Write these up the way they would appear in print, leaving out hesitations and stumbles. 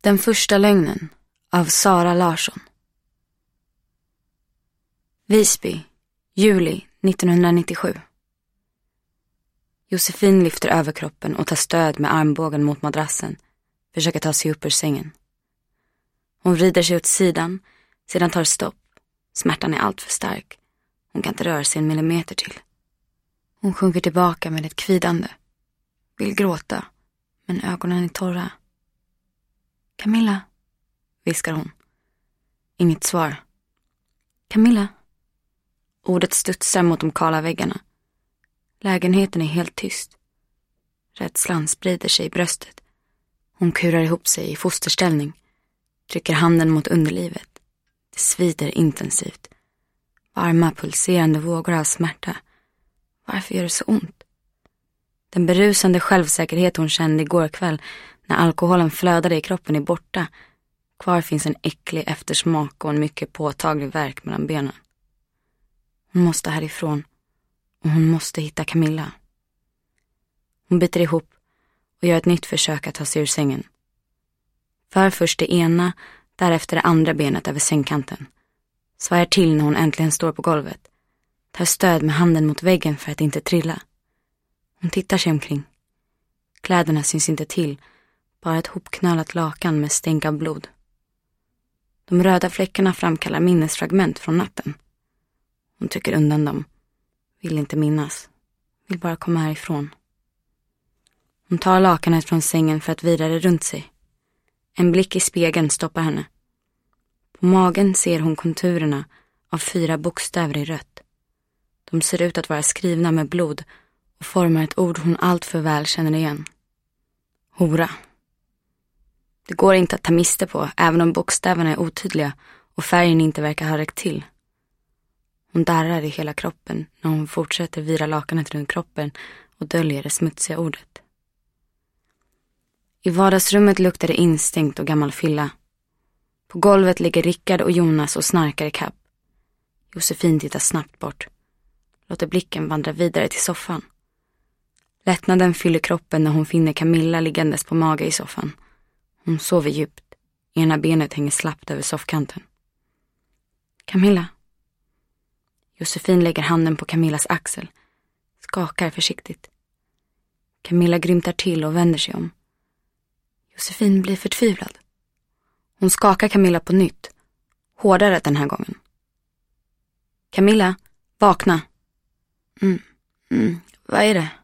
Den första lögnen av Sara Larsson. Visby, juli 1997. Josefin lyfter överkroppen och tar stöd med armbågen mot madrassen. Försöker ta sig upp ur sängen. Hon vrider sig åt sidan, sedan tar stopp. Smärtan är allt för stark. Hon kan inte röra sig en millimeter till. Hon sjunker tillbaka med ett kvidande. Vill gråta, men ögonen är torra. Camilla, viskar hon. Inget svar. Camilla. Ordet studsar mot de kala väggarna. Lägenheten är helt tyst. Rädslan sprider sig i bröstet. Hon kurar ihop sig i fosterställning. Trycker handen mot underlivet. Det svider intensivt. Varma, pulserande vågor av smärta. Varför gör det så ont? Den berusande självsäkerhet hon kände igår kväll när alkoholen flödade i kroppen är borta. Kvar finns en äcklig eftersmak och en mycket påtaglig värk mellan benen. Hon måste härifrån och hon måste hitta Camilla. Hon biter ihop och gör ett nytt försök att ta sig ur sängen. För först det ena, därefter det andra benet över sängkanten. Svajar till när hon äntligen står på golvet. Tar stöd med handen mot väggen för att inte trilla. Hon tittar sig omkring. Kläderna syns inte till, bara ett hopknölat lakan med stänk av blod. De röda fläckarna framkallar minnesfragment från natten. Hon tycker undan dem. Vill inte minnas. Vill bara komma härifrån. Hon tar lakanet från sängen för att vira det runt sig. En blick i spegeln stoppar henne. På magen ser hon konturerna av 4 bokstäver i rött. De ser ut att vara skrivna med blod och formar ett ord hon allt för väl känner igen. Hora. Det går inte att ta miste på, även om bokstäverna är otydliga och färgen inte verkar ha räckt till. Hon darrar i hela kroppen när hon fortsätter vira lakanet runt kroppen och döljer det smutsiga ordet. I vardagsrummet luktar det instängt och gammal fylla. På golvet ligger Rickard och Jonas och snarkar i kapp. Josefin tittar snabbt bort. Låter blicken vandra vidare till soffan. Lättnaden fyller kroppen när hon finner Camilla liggandes på mage i soffan. Hon sover djupt. Ena benet hänger slappt över soffkanten. Camilla. Josefin lägger handen på Camillas axel. Skakar försiktigt. Camilla grymtar till och vänder sig om. Josefin blir förtvivlad. Hon skakar Camilla på nytt. Hårdare den här gången. Camilla, vakna. Vad är det?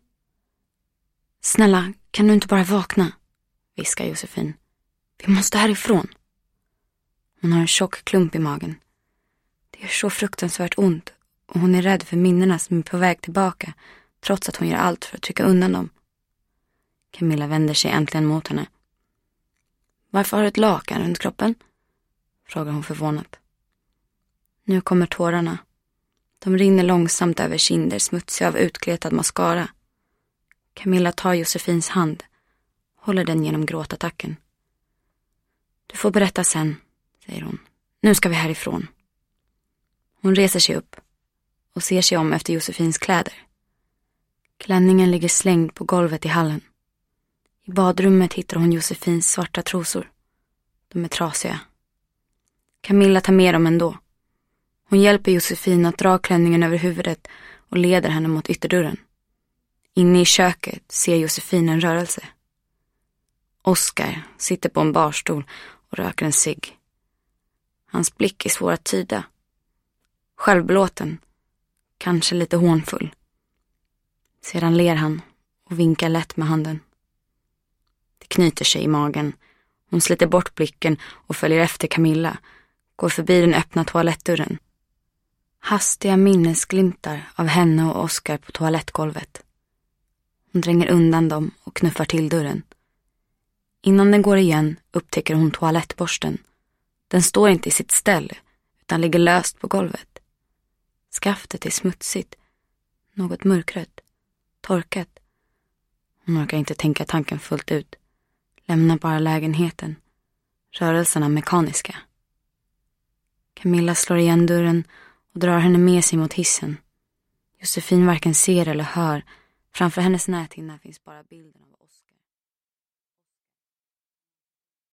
Snälla, kan du inte bara vakna? Viskar Josefin. Vi måste härifrån. Hon har en tjock klump i magen. Det gör så fruktansvärt ont och hon är rädd för minnena som är på väg tillbaka trots att hon gör allt för att trycka undan dem. Camilla vänder sig äntligen mot henne. Varför har du ett lakan runt kroppen? Frågar hon förvånat. Nu kommer tårarna. De rinner långsamt över kinder, smutsiga av utkletad mascara. Camilla tar Josefins hand, håller den genom gråtattacken. Du får berätta sen, säger hon. Nu ska vi härifrån. Hon reser sig upp och ser sig om efter Josefins kläder. Klänningen ligger slängd på golvet i hallen. I badrummet hittar hon Josefins svarta trosor. De är trasiga. Camilla tar med dem ändå. Hon hjälper Josefin att dra klänningen över huvudet och leder henne mot ytterdörren. Inne i köket ser Josefin en rörelse. Oskar sitter på en barstol och röker en cigg. Hans blick är svår att tyda. Självbelåten, kanske lite hånfull. Sedan ler han och vinkar lätt med handen. Det knyter sig i magen. Hon sliter bort blicken och följer efter Camilla. Går förbi den öppna toalettdörren. Hastiga minnesglimtar av henne och Oskar på toalettgolvet. Hon dränger undan dem och knuffar till dörren. Innan den går igen upptäcker hon toalettborsten. Den står inte i sitt ställ utan ligger löst på golvet. Skaftet är smutsigt. Något mörkrött. Torkat. Hon orkar inte tänka tanken fullt ut. Lämnar bara lägenheten. Rörelserna mekaniska. Camilla slår igen dörren och drar henne med sig mot hissen. Josefin varken ser eller hör. Framför hennes näthinna finns bara bilden av